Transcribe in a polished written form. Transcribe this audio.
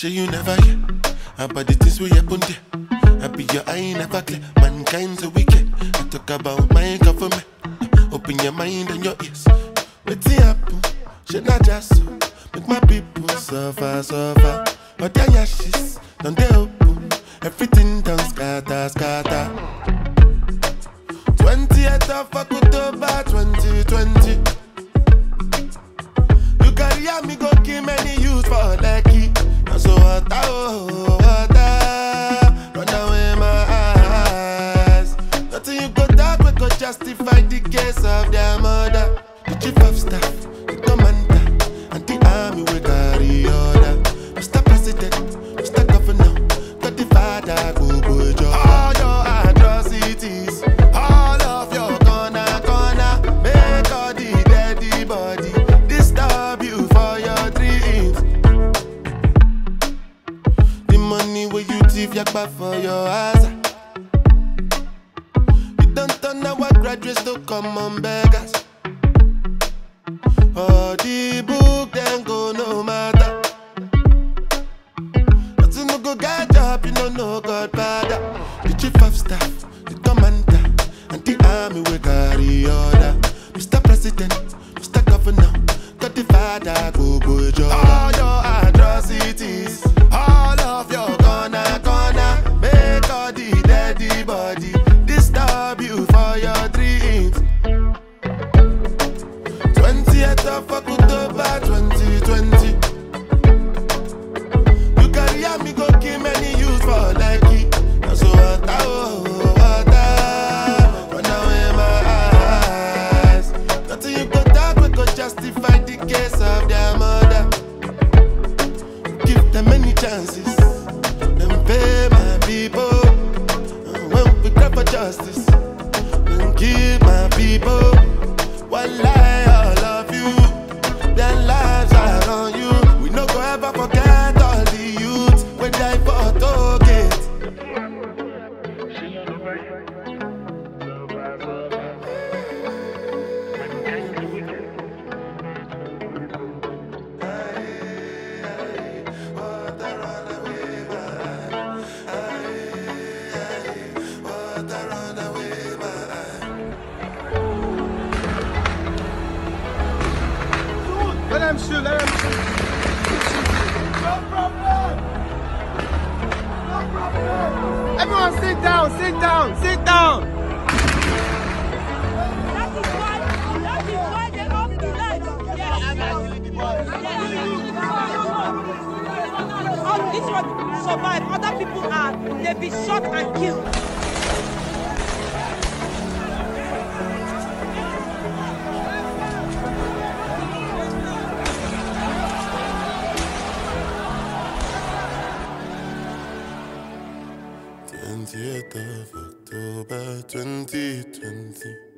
Sure you never hear about the things we happen there. I be your eye never clear. Mankind's a wicked. I talk about my government. Open your mind and your ears. What's it happen? Should not just so make my people suffer, suffer. But their ashes done they open. Everything done scatter, scatter. 20th of October 2020. You carry me go kill many youths for lucky. So water, oh, water, run away my eyes. Nothing you go talk, we go justify the case of their mother. The chief of staff, the commander, and the army will carry order. Mr. President, Mr. Governor, got the father, go boy job. All your atrocities, all of your corner, make all the dead body disturb you for your dreams. Money where you thief yakba for your eyes. We don't turn our graduates to common beggars. All the book then go no matter. Nothing no go get job, you don't know Godfather. The chief of staff, the commander, and the army will carry order. Mr. President, Mr. Governor, got the father, go boy job. All your atrocities, all of your corner, make all the dead body disturb you for your dreams. 20th of October 2020. You carry me go kill many youths for lucky. Now so water, oh, water, run away my eyes. Nothing you go talk, we go justify the case of their mother. Give them many chances. Them pay my people. And when we cry for justice, then keep my people. One lie, all of you. Their lives are on you. We no go ever forget all the youth when die for Tollgate. Let him shoot, let him shoot. No problem. No problem. Everyone sit down, sit down, sit down. That is why they don't do that. All this one survive. Other people are, they be shot and killed. Of October 2020.